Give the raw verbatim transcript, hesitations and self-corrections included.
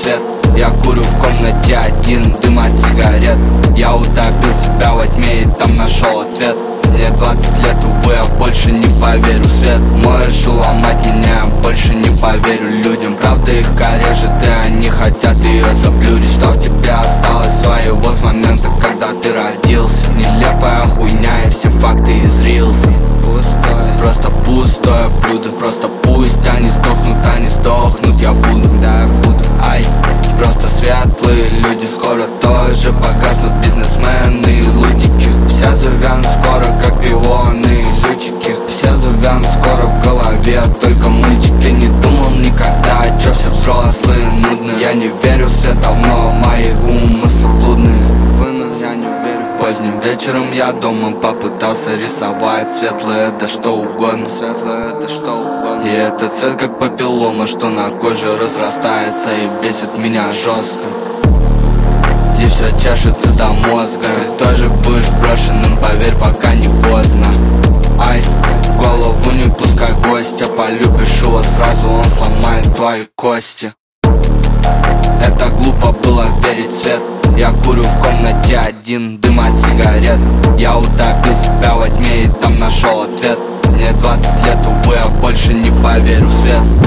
свет. Я курю в комнате один, дым от сигарет. Я утопил себя во тьме и там нашел ответ. Мне двадцать лет, увы, я больше не поверю в свет. Можешь уломать меня, я больше не поверю людям. Правда их корежит, и они хотят ее заблюрить. Что в тебе осталось своего с момента, когда ты родился. Нелепая хуйня и все факты из рилса. Пустое, просто пустое блюдо. Просто пусть они сдохнут, они сдохнут, я буду, да, я буду. Ай, просто светлые люди скоро тоже погаснут. Бизнесмены и лудики, все завянут скоро, как пионы и лютики. Все завянут скоро в голове, только мультики. Не думал никогда, чё все взрослые нудные. Я не верю в свет давно, мои умыслы блудные. Выну, я не верю. Поздним вечером я дома попытался рисовать светлое, да что угодно. Светлое, да что угодно. И этот цвет как папиллома, что на коже разрастается и бесит меня жестко. И все чешется до мозга. Ты тоже будешь брошенным, поверь, пока не поздно. Ай, в голову не пускай гостя. Полюбишь его сразу, он сломает твои кости. Это глупо было верить в свет. Я курю в комнате один, дым от сигарет. Я утопил себя во тьме и там нашел ответ. Мне двадцать лет, увы, я больше не поверю в свет.